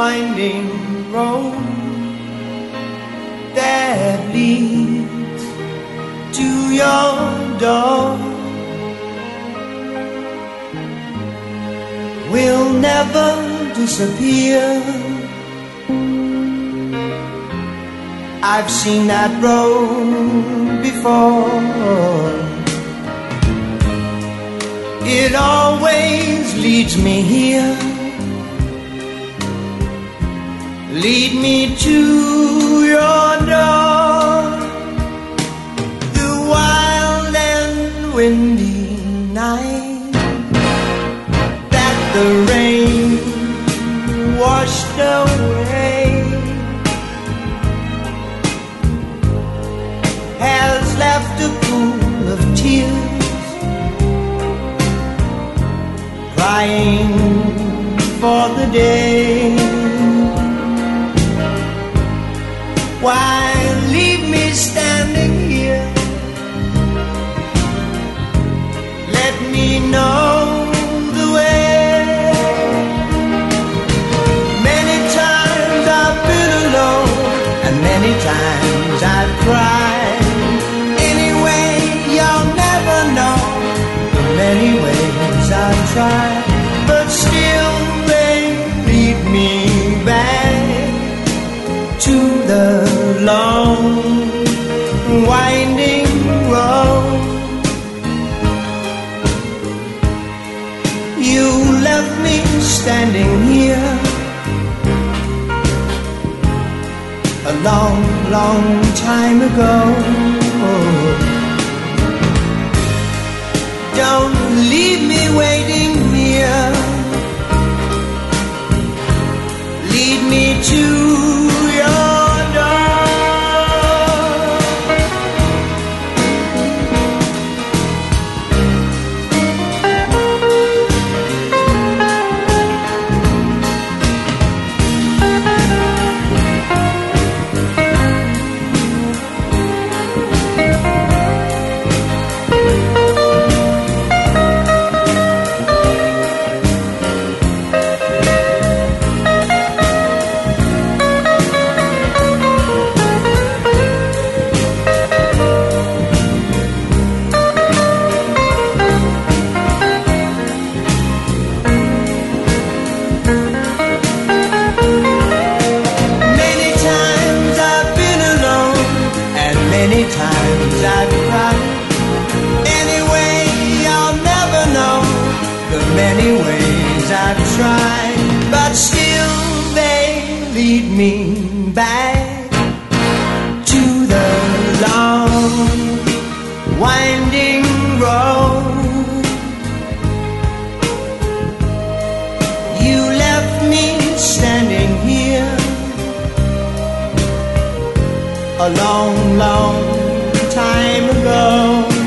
winding road that leads to your door will never disappear. I've seen that road before. It always leads me here. Lead me to your door. The wild and windy night that the rain washed away has left a pool of tears, crying for the day. Why leave me standing here? Let me know the way. Many times I've been alone, and many times I've cried. Anyway, you'll never know the many ways I've tried, but still they lead me back to the long winding road. You left me standing here a long, long time ago. Don't leave me waiting here. Lead me to your many times I've cried. Anyway, I'll never know the many ways I've tried, but still they lead me back to the long winding road. You left me standing here a long, long time ago.